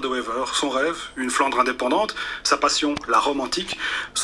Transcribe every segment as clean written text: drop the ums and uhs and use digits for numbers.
de Wever. Son rêve, une Flandre indépendante. Sa passion, la Rome antique.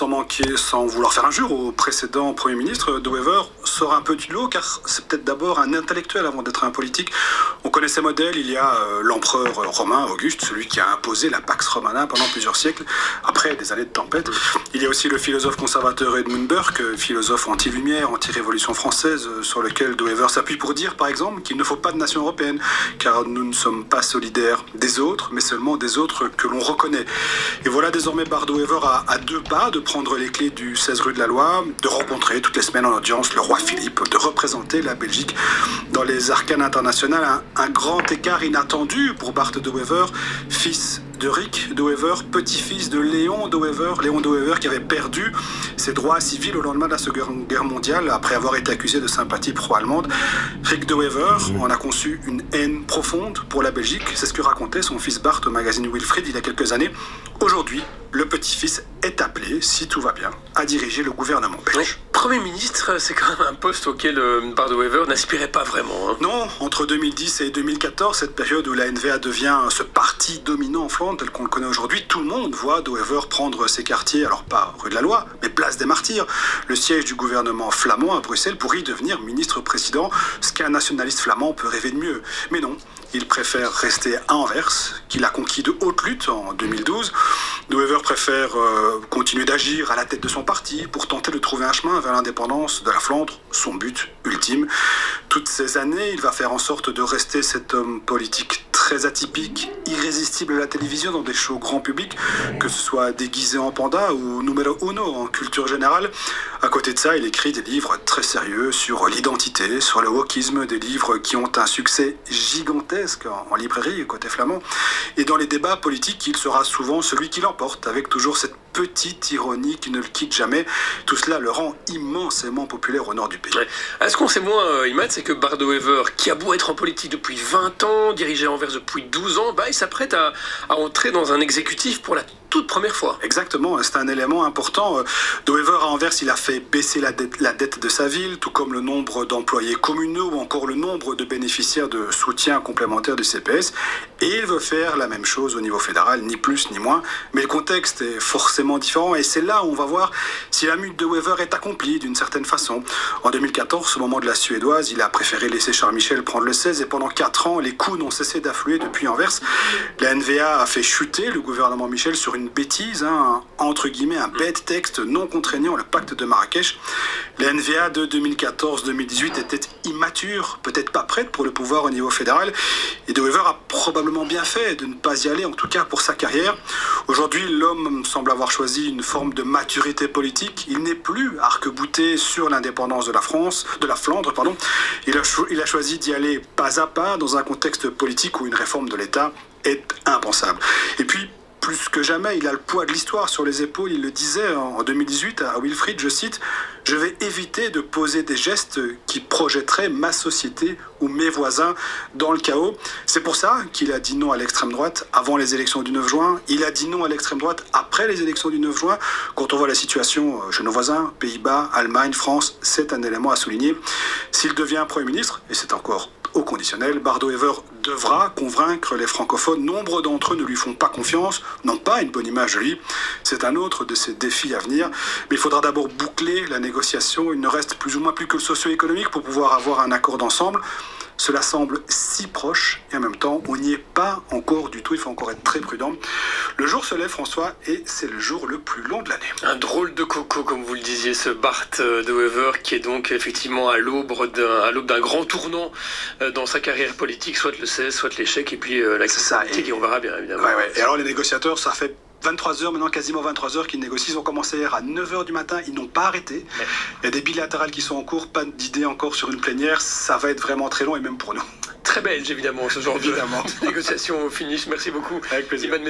Sans vouloir faire injure au précédent Premier ministre, de Wever sort un peu du lot, car c'est peut-être d'abord un intellectuel avant d'être un politique. On connaît ses modèles. Il y a l'empereur romain Auguste, celui qui a imposé la Pax Romana pendant plusieurs siècles, après des années de tempête. Il y a aussi le philosophe conservateur Edmund Burke, philosophe anti-lumière, anti-révolution française, sur lequel de Wever s'appuie pour dire, par exemple, qu'il ne faut pas de nation européenne, car nous ne sommes pas solidaires des autres, mais seulement des autres que l'on reconnaît. Et voilà désormais Bart de Wever à 2 pas de prendre les clés du 16 rue de la Loi, de rencontrer toutes les semaines en audience le roi Philippe, de représenter la Belgique dans les arcanes internationales. Un grand écart inattendu pour Bart de Wever, fils de Rick de Wever, petit-fils de Léon de Wever qui avait perdu ses droits civils au lendemain de la Seconde Guerre mondiale après avoir été accusé de sympathie pro-allemande. Rick de Wever en a conçu une haine profonde pour la Belgique. C'est ce que racontait son fils Bart au magazine Wilfried il y a quelques années. Aujourd'hui, le petit-fils est appelé, si tout va bien, à diriger le gouvernement belge. Premier ministre, c'est quand même un poste auquel Bart de Wever n'aspirait pas vraiment. Hein. Non, entre 2010 et 2014, cette période où la NVA devient ce parti dominant en Flandre tel qu'on le connaît aujourd'hui, tout le monde voit de Wever prendre ses quartiers, alors pas rue de la Loi, mais place des Martyrs, le siège du gouvernement flamand à Bruxelles, pour y devenir ministre-président, ce qu'un nationaliste flamand peut rêver de mieux. Mais non, il préfère rester à Anvers, qu'il a conquis de haute lutte en 2012. De Wever préfère continuer d'agir à la tête de son parti pour tenter de trouver un chemin vers l'indépendance de la Flandre, son but ultime. Toutes ces années, il va faire en sorte de rester cet homme politique très atypique, irrésistible à la télévision dans des shows grand public, que ce soit déguisé en panda ou numero uno en culture générale. À côté de ça, il écrit des livres très sérieux sur l'identité, sur le wokisme, des livres qui ont un succès gigantesque en librairie côté flamand. Et dans les débats politiques, il sera souvent celui qui l'emporte, avec toujours cette petite ironie qui ne le quitte jamais. Tout cela le rend immensément populaire au nord du pays. Ouais. Ce qu'on sait moins, Imad, c'est que Bart de Wever, qui a beau être en politique depuis 20 ans, dirigé Anvers depuis 12 ans, il s'apprête à entrer dans un exécutif pour la toute première fois. Exactement, c'est un élément important. De Wever à Anvers, il a fait baisser la dette de sa ville, tout comme le nombre d'employés communaux ou encore le nombre de bénéficiaires de soutien complémentaire du CPS. Et il veut faire la même chose au niveau fédéral, ni plus ni moins. Mais le contexte est forcément différent et c'est là où on va voir si la mue de Wever est accomplie d'une certaine façon. En 2014, au moment de la Suédoise, il a préféré laisser Charles Michel prendre le 16 et pendant 4 ans, les coups n'ont cessé d'affluer depuis Anvers. La NVA a fait chuter le gouvernement Michel sur une bêtise, entre guillemets, un bête texte non contraignant, le pacte de Marrakech. La NVA de 2014-2018 était immature, peut-être pas prête pour le pouvoir au niveau fédéral. Et de Wever a probablement bien fait de ne pas y aller, en tout cas pour sa carrière. Aujourd'hui, l'homme semble avoir choisi une forme de maturité politique. Il n'est plus arc-bouté sur l'indépendance de la Flandre. Il a choisi d'y aller pas à pas dans un contexte politique où une réforme de l'État est impensable. Et puis, plus que jamais, il a le poids de l'histoire sur les épaules. Il le disait en 2018 à Wilfried, je cite, « Je vais éviter de poser des gestes qui projetteraient ma société ou mes voisins dans le chaos. » C'est pour ça qu'il a dit non à l'extrême droite avant les élections du 9 juin. Il a dit non à l'extrême droite après les élections du 9 juin. Quand on voit la situation chez nos voisins, Pays-Bas, Allemagne, France, c'est un élément à souligner. S'il devient Premier ministre, et c'est encore au conditionnel, Bart de Wever devra convaincre les francophones. Nombre d'entre eux ne lui font pas confiance, n'ont pas une bonne image de lui. C'est un autre de ses défis à venir. Mais il faudra d'abord boucler la négociation. Il ne reste plus ou moins plus que le socio-économique pour pouvoir avoir un accord d'ensemble. Cela semble si proche et en même temps, on n'y est pas encore du tout. Il faut encore être très prudent. Le jour se lève, François, et c'est le jour le plus long de l'année. Un drôle de coco, comme vous le disiez, ce Bart de Wever, qui est donc effectivement à l'aube d'un grand tournant dans sa carrière politique, soit le 16, soit l'échec, et puis la crise politique, et on verra bien évidemment. Ouais. Et alors les négociateurs, ça fait 23h, maintenant quasiment 23h qu'ils négocient. Ils ont commencé hier à 9h du matin, ils n'ont pas arrêté. Il y a des bilatérales qui sont en cours, pas d'idée encore sur une plénière. Ça va être vraiment très long et même pour nous. Très belge évidemment, ce genre de négociation au finish. Merci beaucoup. Avec plaisir.